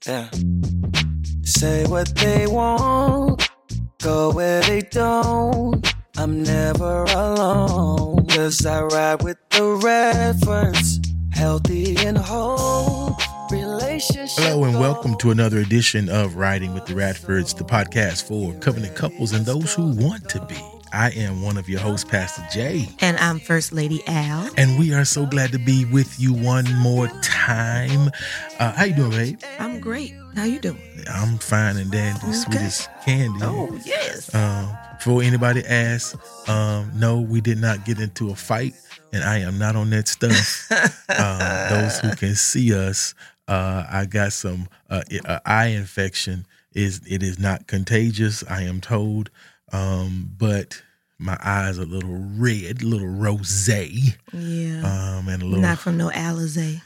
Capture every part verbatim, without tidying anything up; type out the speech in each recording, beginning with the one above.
Yeah. Say what they want, go where they don't. I'm never alone, 'cause I ride with the Radfords, healthy and whole. Relationship. Hello and welcome to another edition of Riding with the Radfords, the podcast for covenant couples and those who want to be. I am one of your hosts, Pastor Jay. And I'm First Lady Al. And we are so glad to be with you one more time. Uh, how you doing, babe? I'm great. How you doing? I'm fine and dandy, Okay. sweet as candy. Oh, yes. Um, before anybody asks, um, no, we did not get into a fight, and I am not on that stuff. uh, those who can see us, uh, I got some uh, uh, eye infection. Is It is not contagious, I am told. Um, but my eyes are a little red, a little rosé. Yeah. Um, and a little Not from no Alizé.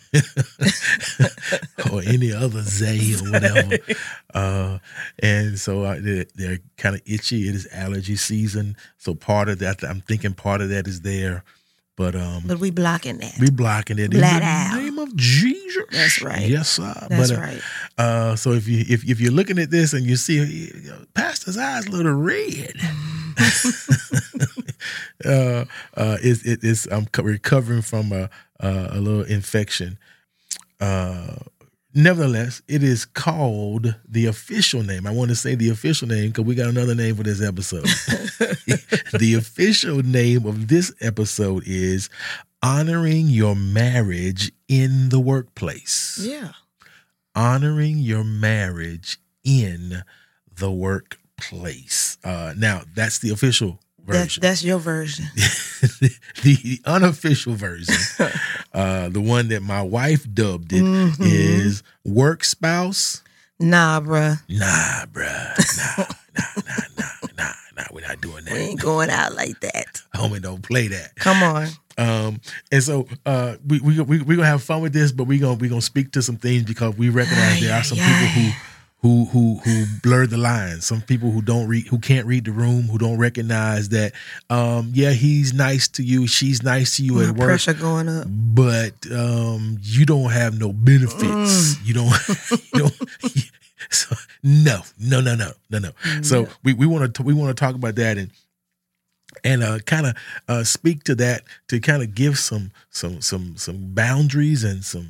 or any other Zay or whatever. uh, and so uh, they're, they're kind of itchy. It is allergy season. So part of that, I'm thinking part of that is there. But um, But we blocking that. we blocking it in Flat the out. name of Jesus. That's right. Yes, sir. That's but, uh, right. Uh, so if you if if you're looking at this and you see you know, Pastor's eyes a little red, uh, uh, it's it, it's I'm co- recovering from a a, a little infection. Uh, nevertheless, it is called the official name. I want to say the official name because we got another name for this episode. The official name of this episode is Honoring Your Marriage in the Workplace. Yeah. Honoring Your Marriage in the Workplace. Uh, now, that's the official That's, version. that's your version. the, the unofficial version, uh, the one that my wife dubbed it, Mhm. is Work Spouse. Nah, bruh. Nah, bruh. Nah, nah, nah, nah, nah, nah. We're not doing that. We ain't going out like that. Homie, don't play that. Come on. Um, and so uh, we we we we gonna have fun with this, but we gonna we gonna speak to some things because we recognize there are some people who who who who blur the lines. Some people who don't read, who can't read the room, who don't recognize that. Um, yeah, he's nice to you, she's nice to you My at work, pressure going up. but um, you don't have no benefits. Mm. You don't. You don't. So, no, no, no, no, no, no. So we we want to we want to talk about that and. And uh, kind of uh, speak to that to kind of give some some some some boundaries and some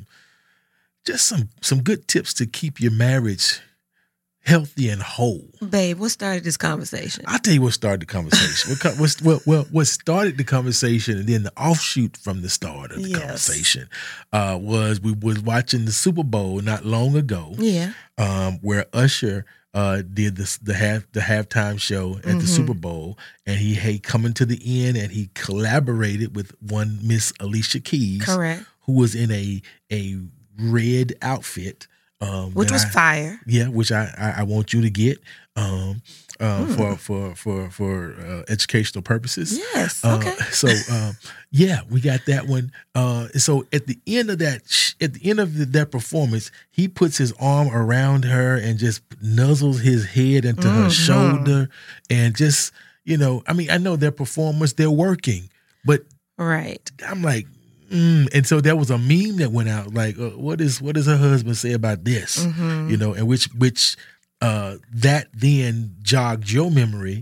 just some some good tips to keep your marriage healthy and whole. Babe, what started this conversation? I'll tell you what started the conversation. what, co- what's- well, well, what started the conversation, and then the offshoot from the start of the Yes. conversation uh, was we was watching the Super Bowl not long ago, Yeah. um, where Usher uh, did this, the half the halftime show at Mhm. the Super Bowl, and he had coming to the end, and he collaborated with one Miss Alicia Keys, Correct. who was in a a red outfit, um, Which that was I- fire. yeah, which I, I, I want you to get um, uh, Mm. for for for for uh, educational purposes. Yes. Uh, Okay. So um, yeah, we got that one. Uh, and so at the end of that, sh- at the end of the, that performance, he puts his arm around her and just nuzzles his head into her Mhm. shoulder, and just you know, I mean, I know they're performers, they're working, but Right. I'm like. Mm. And so there was a meme that went out like, uh, what is what does her husband say about this? Mhm. You know, and which which uh, that then jogged your memory.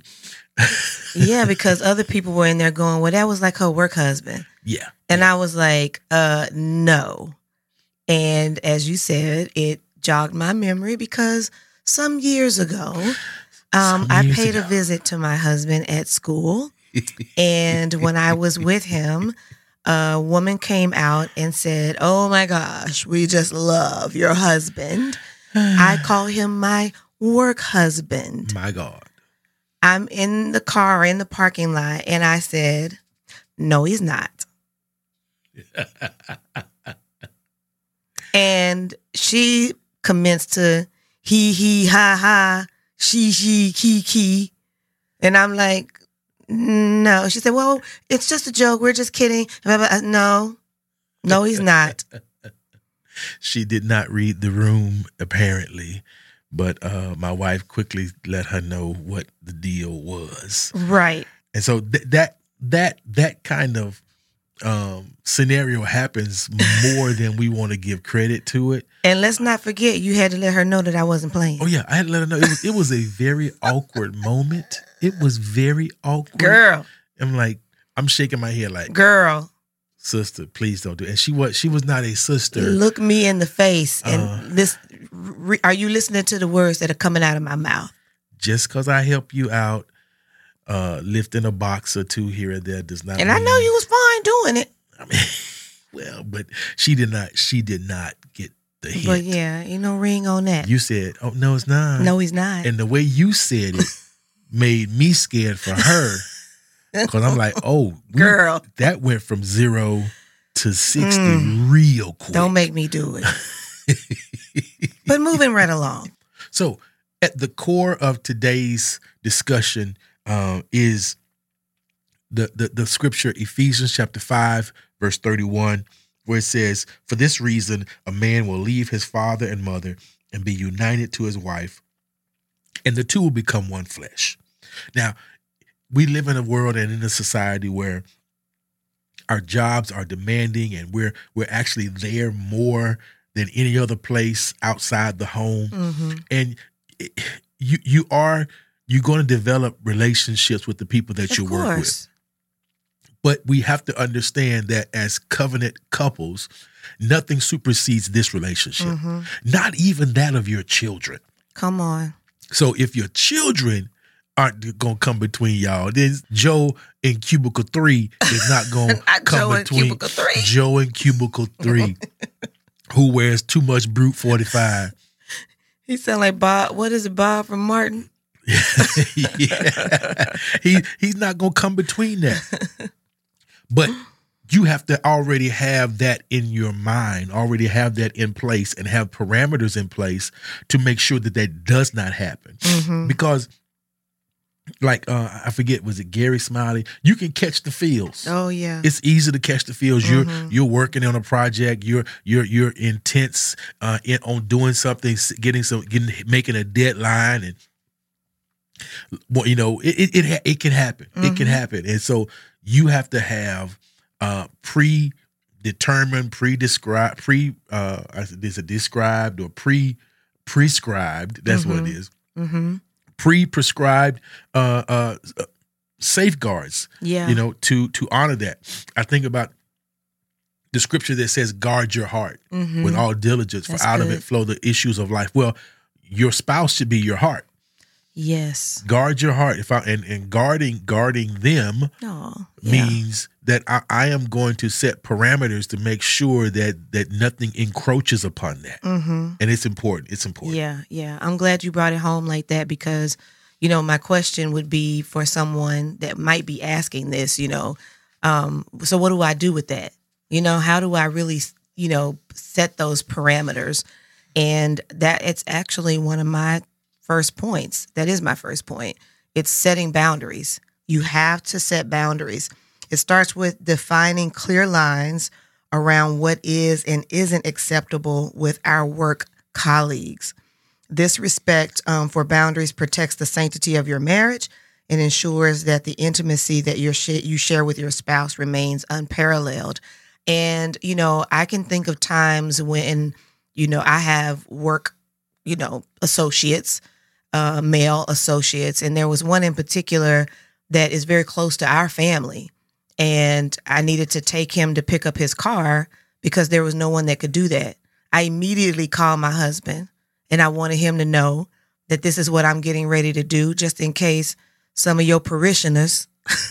Yeah, because other people were in there going, well, that was like her work husband. Yeah, And I was like, uh, no. And as you said, it jogged my memory because some years ago, um, Some I years paid ago. a visit to my husband at school. And when I was with him, a woman came out and said, oh my gosh, we just love your husband. I call him my work husband. my God. I'm in the car in the parking lot, and I said, no, he's not. And she commenced to he, he, ha, ha, she, she, ki, ki. And I'm like, no. She said, well, it's just a joke. We're just kidding. No, no, he's not. She did not read the room, apparently, but uh, my wife quickly let her know what the deal was. Right. And so th- that that that kind of um, scenario happens more than we want to give credit to it. And let's not forget, you had to let her know that I wasn't playing. Oh yeah, I had to let her know. It was, it was a very awkward moment. It was very awkward. Girl. I'm like, I'm shaking my head like, girl, sister, please don't do it. And she was, she was not a sister. Look me in the face and Uh, this. Re, are you listening to the words that are coming out of my mouth? Just because I help you out, uh, lifting a box or two here or there does not. And mean, I know you was fine doing it. I mean, well, but she did not. She did not get the hint. But yeah, ain't no ring on that. You said, "Oh no, it's not." No, he's not. And the way you said it made me scared for her, because I'm like, "Oh, we, girl, that went from zero to sixty Mm. real quick." Don't make me do it. But moving right along. So, at the core of today's discussion um, is the, the the scripture Ephesians chapter five verse thirty-one, where it says, "For this reason, a man will leave his father and mother and be united to his wife, and the two will become one flesh." Now, we live in a world and in a society where our jobs are demanding, and we're we're actually there more than any other place outside the home. Mm-hmm. And it, you you are you're going to develop relationships with the people that Of you work with. course. But we have to understand that as covenant couples, nothing supersedes this relationship. Mm-hmm. Not even that of your children. Come on. So if your children aren't going to come between y'all, then Joe in cubicle three is not going to come Joe in between cubicle three. Joe in cubicle three, who wears too much Brute forty-five. He sound like Bob. What is it, Bob from Martin? Yeah. He he's not gonna come between that. But you have to already have that in your mind, already have that in place, and have parameters in place to make sure that that does not happen. Mm-hmm. Because, like uh, I forget, was it Gary Smiley? You can catch the feels. Oh yeah. It's easy to catch the feels. Mhm. You're you're working on a project. You're you're you're intense uh, in on doing something, getting some, getting making a deadline, and well, you know, it it it, it can happen. Mm-hmm. It can happen, and so you have to have uh, predetermined, pre-described, pre uh, is it described or pre prescribed? That's Mm-hmm. what it is. Mm-hmm. Pre-prescribed uh, uh, safeguards. Yeah. You know, to to honor that. I think about the scripture that says, "Guard your heart Mm-hmm. with all diligence, That's for out of good. it flow the issues of life." Well, your spouse should be your heart. Yes. Guard your heart. If I and, and guarding guarding them Oh. Yeah. means that I, I am going to set parameters to make sure that that nothing encroaches upon that. Mm-hmm. And it's important. It's important. Yeah, yeah. I'm glad you brought it home like that because, you know, my question would be for someone that might be asking this, you know, um, so what do I do with that? You know, how do I really, you know, set those parameters? And that it's actually one of my first points. That is my first point. It's setting boundaries. You have to set boundaries. It starts with defining clear lines around what is and isn't acceptable with our work colleagues. This respect um, for boundaries protects the sanctity of your marriage and ensures that the intimacy that you're sh- you share with your spouse remains unparalleled. And, you know, I can think of times when, you know, I have work, you know, associates, uh, male associates, and there was one in particular that is very close to our family. And I needed to take him to pick up his car because there was no one that could do that. I immediately called my husband and I wanted him to know that this is what I'm getting ready to do, just in case some of your parishioners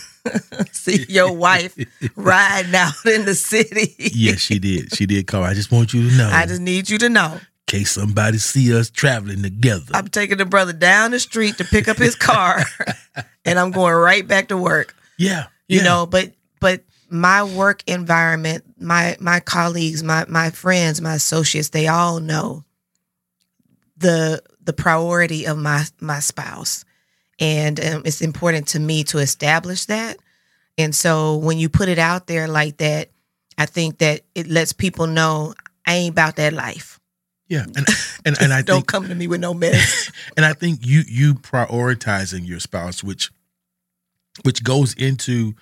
see your wife riding out in the city. Yes, she did. She did call. I just want you to know. I just need you to know. in case somebody see us traveling together. I'm taking the brother down the street to pick up his car and I'm going right back to work. Yeah. You yeah. know, but but my work environment, my my colleagues, my my friends, my associates, they all know the the priority of my my spouse. And um, it's important to me to establish that. And so when you put it out there like that, I think that it lets people know I ain't about that life. Yeah, and and, and I Don't think, come to me with no mess. and I think you you prioritizing your spouse, which which goes into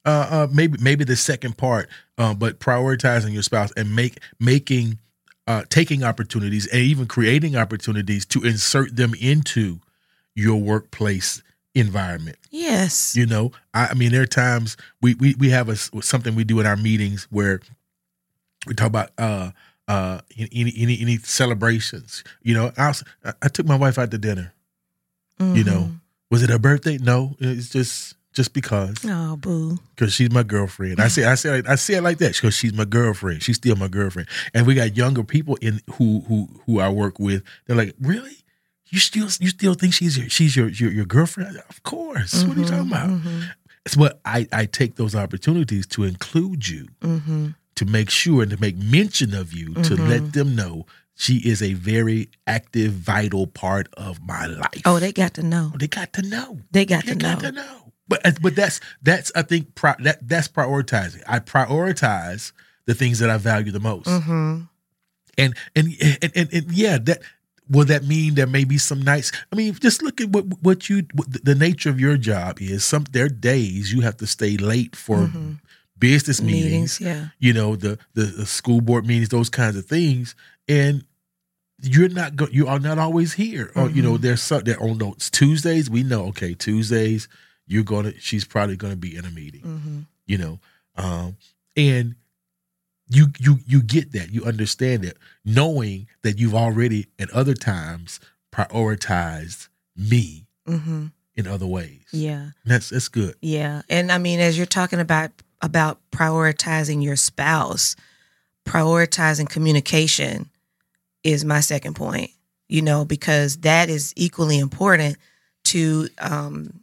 uh, uh, maybe maybe the second part, uh, but prioritizing your spouse and make making uh, taking opportunities and even creating opportunities to insert them into your workplace environment. Yes. You know, I, I mean, there are times we we we have a something we do in our meetings where we talk about uh uh any any any celebrations. You know, I was, I took my wife out to dinner. Mm-hmm. You know, was it her birthday? No, it's just just because. Oh, boo. Because she's my girlfriend. I say I say I say it like that because she's my girlfriend. She's still my girlfriend. And we got younger people in who who who I work with. They're like, really? You still you still think she's your she's your your, your girlfriend? Of course. Mm-hmm, what are you talking about? Mm-hmm. It's what I, I take those opportunities to include you, mm-hmm. to make sure and to make mention of you, mm-hmm. to let them know she is a very active, vital part of my life. Oh, they got to know. They got to know. They got they to got know. to know. But but that's that's I think pri- that that's prioritizing. I prioritize the things that I value the most. Mm-hmm. And, and and and and yeah, that will that mean there may be some nights? I mean, just look at what what you what the nature of your job is. Some there are days you have to stay late for mm-hmm. business meetings. meetings. Yeah, you know the, the the school board meetings, those kinds of things, and you're not go, you are not always here. Mm-hmm. Or you know, there's some there on those Tuesdays. We know okay, Tuesdays. You're gonna. She's probably gonna be in a meeting, mm-hmm. you know, um, and you you you get that. You understand it, knowing that you've already at other times prioritized me mm-hmm. in other ways. Yeah, and that's that's good. Yeah, and I mean, as you're talking about about prioritizing your spouse, prioritizing communication is my second point. You know, because that is equally important to. Um,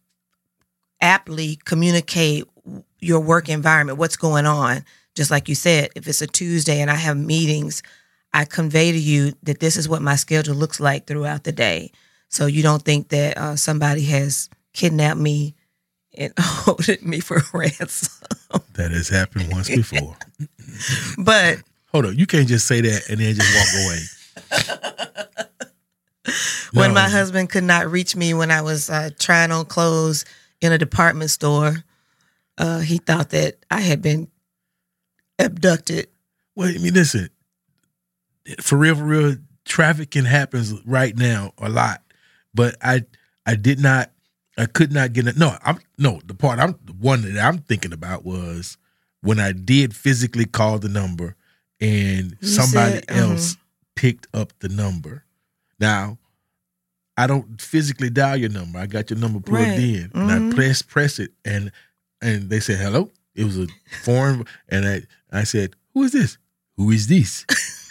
aptly communicate your work environment, what's going on. Just like you said, if it's a Tuesday and I have meetings, I convey to you that this is what my schedule looks like throughout the day. So you don't think that uh, somebody has kidnapped me and holding me for ransom. That has happened once before. But hold on, you can't just say that and then just walk away. When no. my husband could not reach me when I was uh, trying on clothes in a department store, uh, he thought that I had been abducted. Well, I mean, listen, for real, for real, trafficking happens right now a lot, but I, I did not, I could not get it. No, I'm no the part I'm the one that I'm thinking about was when I did physically call the number and you somebody said, else uh-huh. picked up the number. Now, I don't physically dial your number. I got your number plugged right. in, and mm-hmm. I press press it, and and they said hello. It was a foreign, and I I said, "Who is this? Who is this?"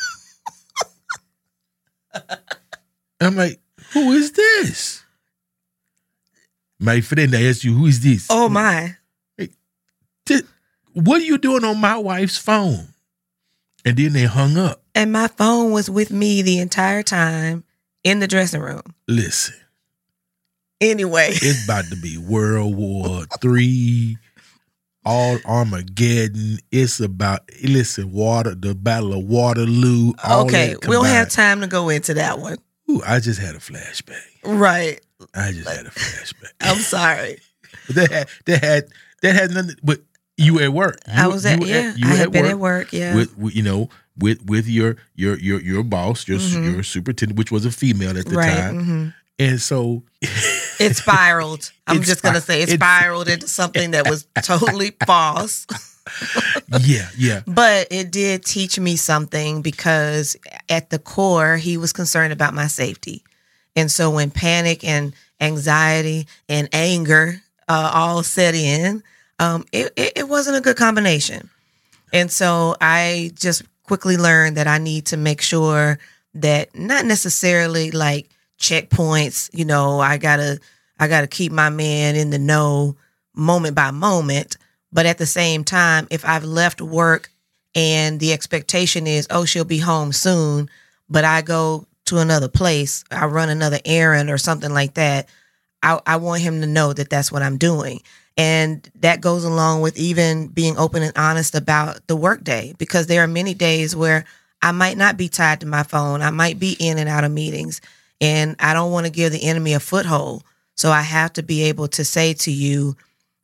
I'm like, "Who is this?" My friend, I asked you, "Who is this?" Oh my! Hey, t- what are you doing on my wife's phone? And then they hung up, and my phone was with me the entire time. In the dressing room. Listen. Anyway. It's about to be World War Three, all Armageddon. It's about, listen, water, the Battle of Waterloo. All okay, we don't have time to go into that one. Ooh, I just had a flashback. Right. I just like, had a flashback. I'm sorry. But that had, that had, that had nothing, but you at work. You, I was at, you yeah, at, you I had at been work at work, yeah. With, with, you know, with with your your your your boss, your mm-hmm. your superintendent, which was a female at the right, time, mm-hmm. and so it spiraled. I'm it just gonna say it spiraled into something that was totally false. yeah, yeah. But it did teach me something because at the core, he was concerned about my safety, and so when panic and anxiety and anger uh, all set in, um, it, it it wasn't a good combination, and so I just quickly learned that I need to make sure that not necessarily like checkpoints, you know, I gotta, I gotta keep my man in the know moment by moment. But at the same time, if I've left work and the expectation is, oh, she'll be home soon, but I go to another place, I run another errand or something like that, I, I want him to know that that's what I'm doing. And that goes along with even being open and honest about the workday, because there are many days where I might not be tied to my phone. I might be in and out of meetings, and I don't want to give the enemy a foothold. So I have to be able to say to you,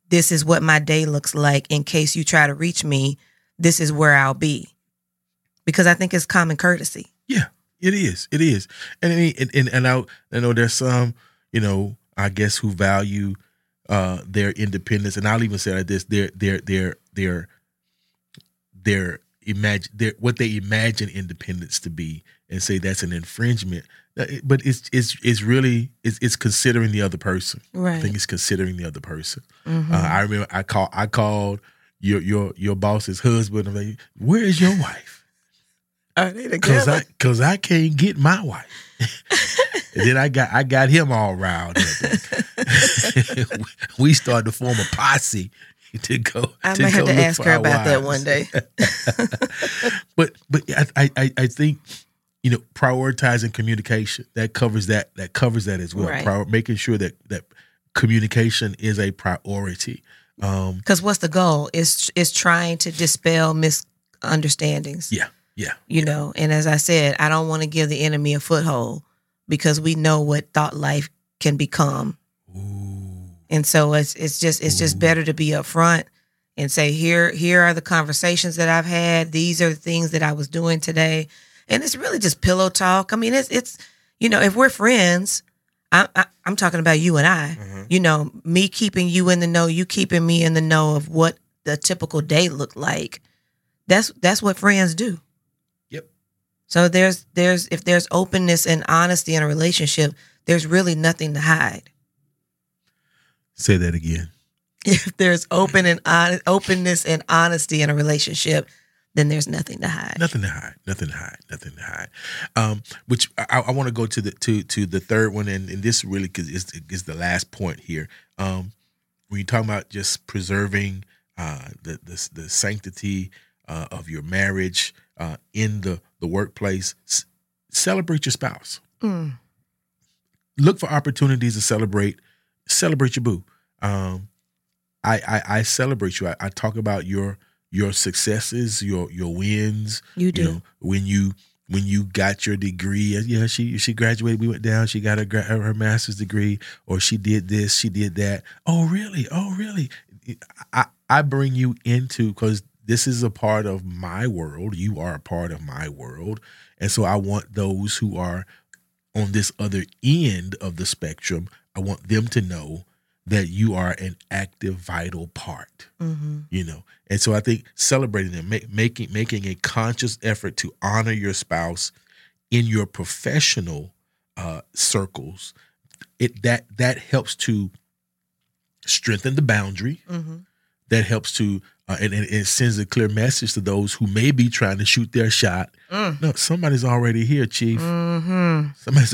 this is what my day looks like. In case you try to reach me, this is where I'll be. Because I think it's common courtesy. Yeah, it is. It is. And I mean, and, and, and I, I know there's some, you know, I guess who value uh, their independence. And I'll even say like this, their, their, their, their, their, imagine their, what they imagine independence to be and say that's an infringement. But it's it's it's really it's it's considering the other person. Right. I think it's considering the other person. Mm-hmm. Uh, I remember I call I called your your your boss's husband. I'm like, where is your wife? Are they Because together? I because I can't get my wife. And then I got I got him all riled up. We started to form a posse to go. I to might have go to look ask for her our about that wives. one day. But but I, I I think, you know, prioritizing communication, that covers that that covers that as well. Right. Prior, making sure that that communication is a priority. Um, Because what's the goal? Is is trying to dispel misunderstandings. yeah, yeah. You know, and as I said, I don't want to give the enemy a foothold because we know what thought life can become. Ooh. And so it's it's just it's just better to be upfront and say, here here are the conversations that I've had. These are the things that I was doing today. And it's really just pillow talk. I mean, it's, it's you know, if we're friends, I, I, I'm talking about you and I, Mm-hmm. you know, me keeping you in the know, you keeping me in the know of what the typical day looked like. That's that's what friends do. Yep. So there's there's if there's openness and honesty in a relationship, there's really nothing to hide. Say that again. If there's open and honest, openness and honesty in a relationship, then there's nothing to hide. Nothing to hide. Nothing to hide. Nothing to hide. Um, which I, I want to go to the to to the third one, and, and this really cause is is the last point here. Um, when you're talking about just preserving uh, the, the the sanctity uh, of your marriage uh, in the the workplace, c- celebrate your spouse. Mm. Look for opportunities to celebrate. Celebrate your boo. Um, I, I I celebrate you. I, I talk about your. Your successes, your your wins. You do. You know, when you when you got your degree, yeah, she she graduated. We went down. She got her gra- her master's degree, or she did this, she did that. Oh, really? Oh, really? I I bring you into, because this is a part of my world. You are a part of my world, and so I want those who are on this other end of the spectrum. I want them to know that you are an active, vital part, Mm-hmm. you know? And so I think celebrating them, make, making making a conscious effort to honor your spouse in your professional uh, circles, it that that helps to strengthen the boundary. Mm-hmm. That helps to, uh, and, and it sends a clear message to those who may be trying to shoot their shot. Mm. No, somebody's already here, Chief. Mm-hmm. Somebody's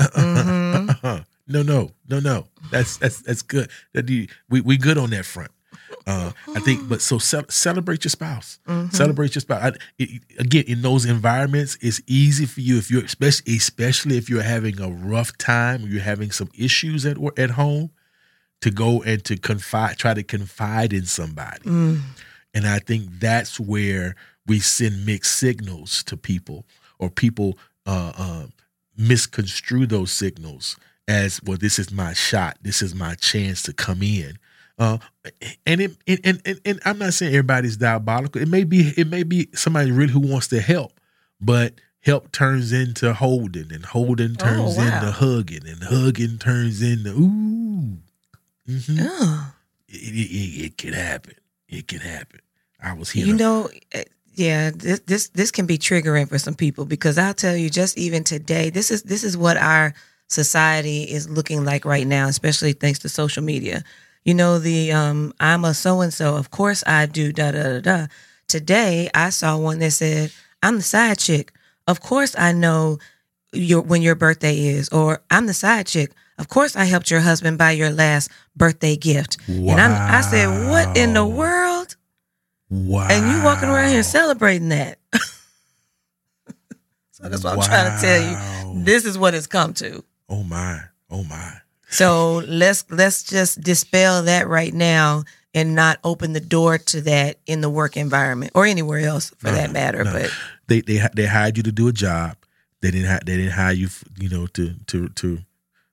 Mm-hmm. no, no, no, no. That's that's that's good. That you, we we good on that front. Uh, I think, but so ce- celebrate your spouse. Mm-hmm. Celebrate your spouse. I, it, again, in those environments, it's easy for you if you're especially especially if you're having a rough time, or you're having some issues at wor- at home, to go and to confide, try to confide in somebody. Mm. And I think that's where we send mixed signals to people, or people uh, uh, misconstrue those signals as, well, this is my shot. This is my chance to come in. Uh, and it, and, and and I'm not saying everybody's diabolical. It may be it may be somebody really who wants to help, but help turns into holding, and holding turns Oh, wow. into hugging, and hugging turns into ooh. Mm-hmm. Oh. It, it, it, it can happen. It can happen. I was here. You know, eh, yeah, this, this this can be triggering for some people, because I'll tell you, just even today, this is this is what our society is looking like right now, especially thanks to social media. You know, the um, I'm a so and so. Of course, I do. Da da da da. Today, I saw one that said, "I'm the side chick. Of course, I know your when your birthday is," or "I'm the side chick. Of course, I helped your husband buy your last birthday gift." Wow. And I'm, I said, "What in the world?" Wow. And you walking around here celebrating that. So that's what I'm trying to tell Wow. you. This is what it's come to. Oh my. Oh my. So let's let's just dispel that right now and not open the door to that in the work environment or anywhere else for that Uh-huh. matter. No. But They they they hired you to do a job. They didn't hi- they didn't hire you, f- you know, to to to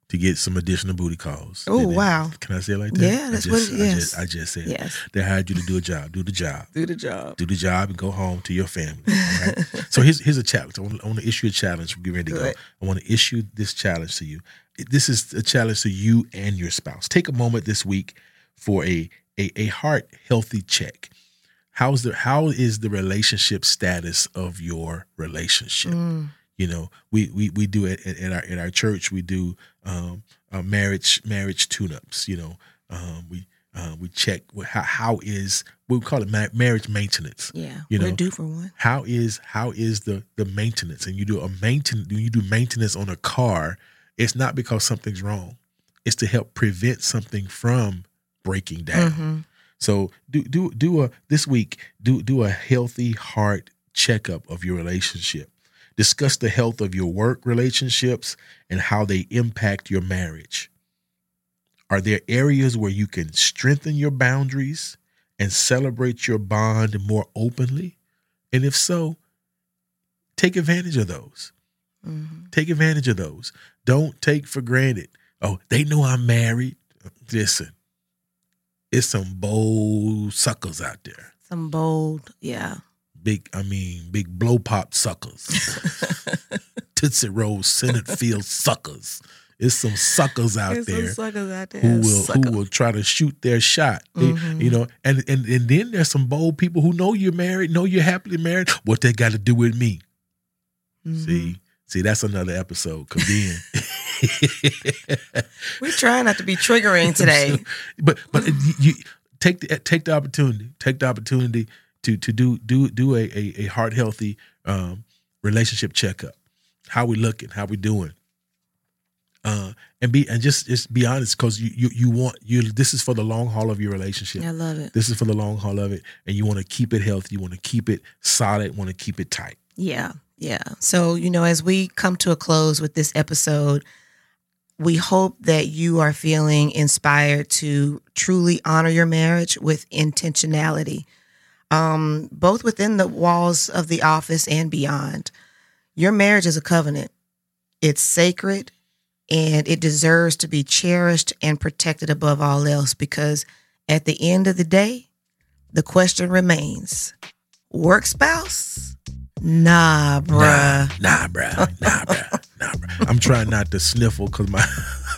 to get some additional booty calls. Oh, Didn't they? wow. Can I say it like that? Yeah, that's I what just, it I is. just, I just said it. Yes. They hired you to do a job. Do the job. Do the job. Do the job and go home to your family. All right? So here's here's a challenge. I want, I want to issue a challenge. We're getting ready to Good. go. I want to issue this challenge to you. This is a challenge to you and your spouse. Take a moment this week for a a, a heart healthy check. How's the how is the relationship status of your relationship? Mm. You know, we we we do it at, at our at our church. We do um, uh, marriage marriage tune-ups. You know, um, we uh, we check what, how how is we call it ma- marriage maintenance. Yeah, You we're know, due for one. How is how is the the maintenance? And you do a maintain when you do maintenance on a car, it's not because something's wrong. It's to help prevent something from breaking down. Mm-hmm. So do do do a this week do do a healthy heart checkup of your relationship. Discuss the health of your work relationships and how they impact your marriage. Are there areas where you can strengthen your boundaries and celebrate your bond more openly? And if so, take advantage of those. Mm-hmm. Take advantage of those. Don't take for granted. Oh, they know I'm married. Listen, it's some bold suckers out there. Some bold, yeah. Big, I mean, big blow pop suckers. Tootsie Roll Senate Field suckers. It's some suckers out There's there some suckers out there. who will Sucker. who will try to shoot their shot. They- Mhm. You know, and, and and then there's some bold people who know you're married, know you're happily married. What they got to do with me? Mhm. See, see, that's another episode. Cause then, We're trying not to be triggering today. but but you, you take the take the opportunity, take the opportunity to to do do do a a, a heart healthy um, relationship checkup. How we looking? How we doing? Uh, and be and just just be honest, because you, you you want you. This is for the long haul of your relationship. I love it. This is for the long haul of it, and you want to keep it healthy. You want to keep it solid. Want to keep it tight. Yeah, yeah. So, you know, as we come to a close with this episode, we hope that you are feeling inspired to truly honor your marriage with intentionality, um, both within the walls of the office and beyond. Your marriage is a covenant. It's sacred, and it deserves to be cherished and protected above all else, because at the end of the day, the question remains, work spouse? Nah, bruh. Nah, nah, bruh. Nah, bruh. Nah, bruh. I'm trying not to sniffle because my.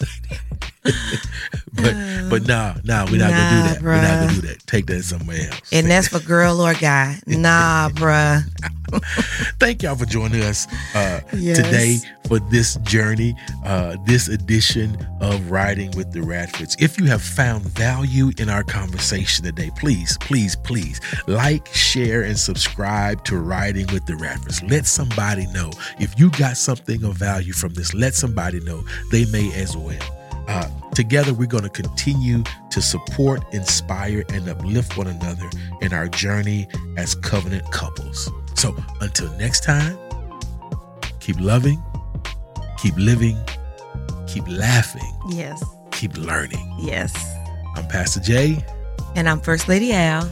but but nah, nah, we're not Nah, gonna do that. We're not bruh. gonna do that. Take that somewhere else. And that's for girl or guy. Nah, bruh. Thank y'all for joining us uh, Yes. today for this journey, uh, this edition of Riding with the Radfords. If you have found value in our conversation today, please, please, please like, share, and subscribe to Riding with the Radfords. Let somebody know. If you got something of value from this, let somebody know. They may as well. Uh, together, we're going to continue to support, inspire, and uplift one another in our journey as covenant couples. So until next time, keep loving, keep living, keep laughing, Yes. keep learning. Yes. I'm Pastor Jay. And I'm First Lady Al.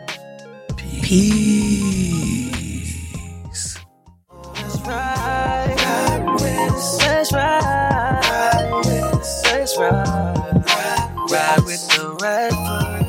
Peace. Let's ride, ride with, let's ride, ride with, let's ride, ride with the Radfords.